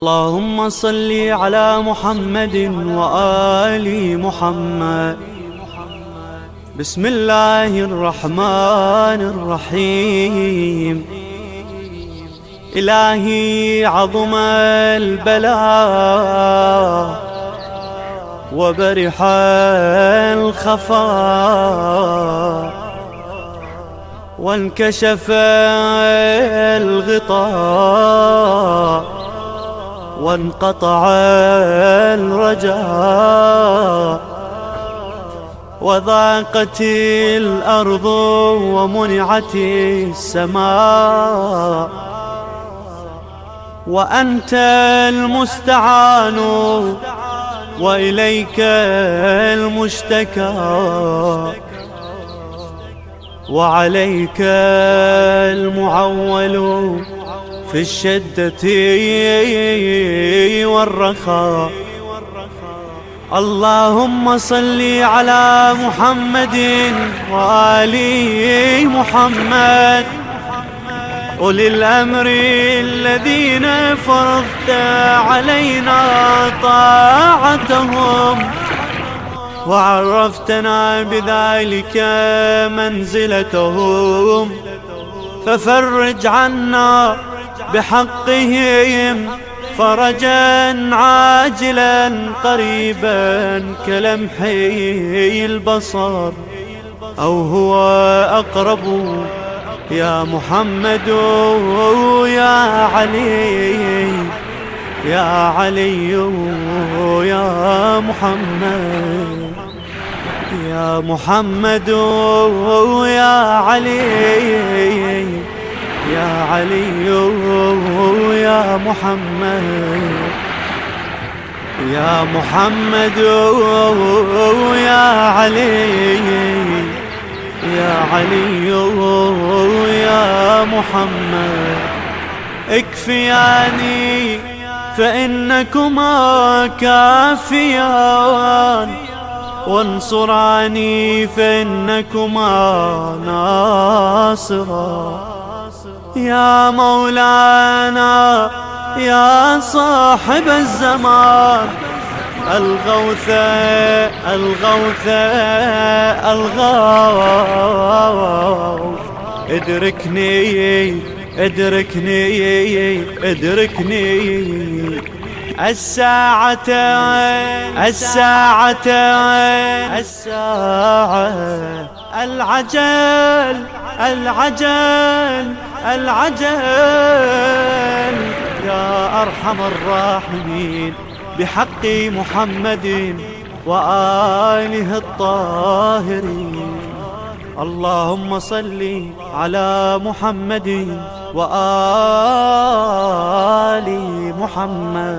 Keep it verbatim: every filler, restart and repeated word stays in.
اللهم صل على محمد وآل محمد. بسم الله الرحمن الرحيم. إلهي عظم البلاء وبرح الخفاء وانكشف الغطاء وانقطع الرجاء وضاقت الأرض ومنعت السماء وأنت المستعان وإليك المشتكى وعليك المعول في الشدة والرخاء. اللهم صل على محمد وآل محمد أولي الأمر الذين فرضت علينا طاعتهم وعرفتنا بذلك منزلتهم، ففرج عنا بحقهم فرجا عاجلا قريبا كلمح البصر أو هو أقرب، يا محمد يا علي يا علي يا محمد يا محمد يا علي يا علي يا محمد يا محمد يا علي يا علي يا محمد. اكفياني فإنكما كافيان وانصراني فإنكما ناصران، يا مولانا يا صاحب الزمان الغوث الغوث الغوث. ادركني ادركني ادركني الساعة الساعة الساعة العجل العجل العجل يا أرحم الراحمين بحق محمد وآله الطاهرين. اللهم صل على محمد وآل محمد.